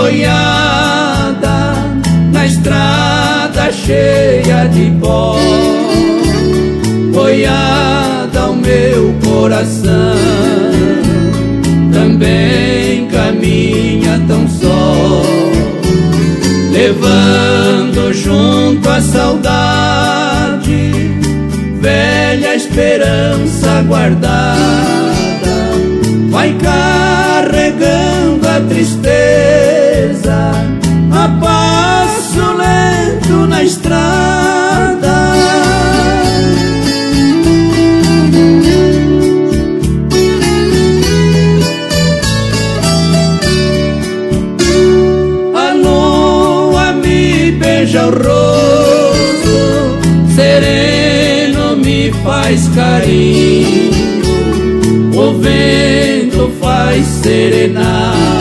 boiada na estrada cheia de pó. Boiada o meu coração também caminha tão só, levando junto a saudade velha esperança guardada. Vai carregando a tristeza a passo lento na estrada. A lua me beija o rosto, sereno me faz carinho, o vento faz serenata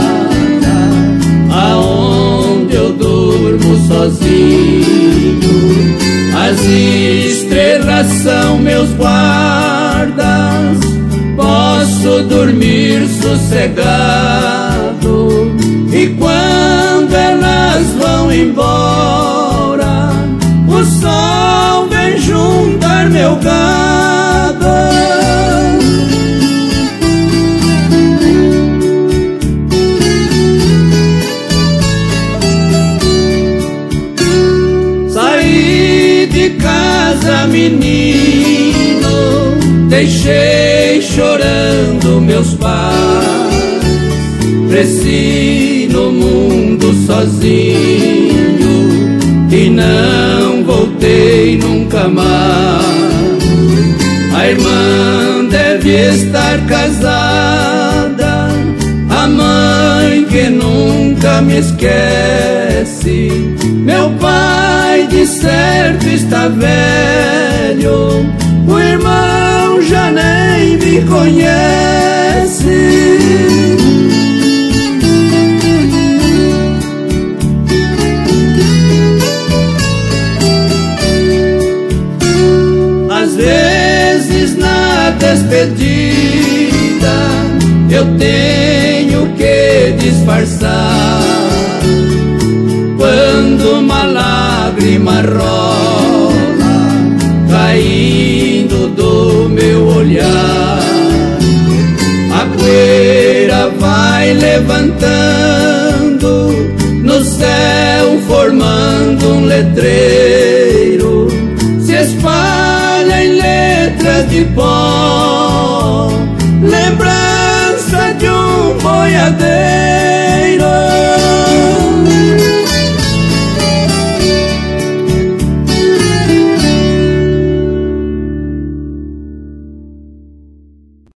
aonde eu durmo sozinho. As estrelas são meus guardas, posso dormir sossegado. E quando elas vão embora, o sol vem juntar meu gado. Menino, deixei chorando meus pais, cresci no mundo sozinho e não voltei nunca mais. A irmã deve estar casada, a mãe que nunca me esquece. Meu pai de certo está velho, o irmão já nem me conhece. Às vezes na despedida eu tenho que disfarçar, quando uma lágrima rola caindo do meu olhar. A poeira vai levantando no céu, formando um letreiro, se espalha em letras de pó.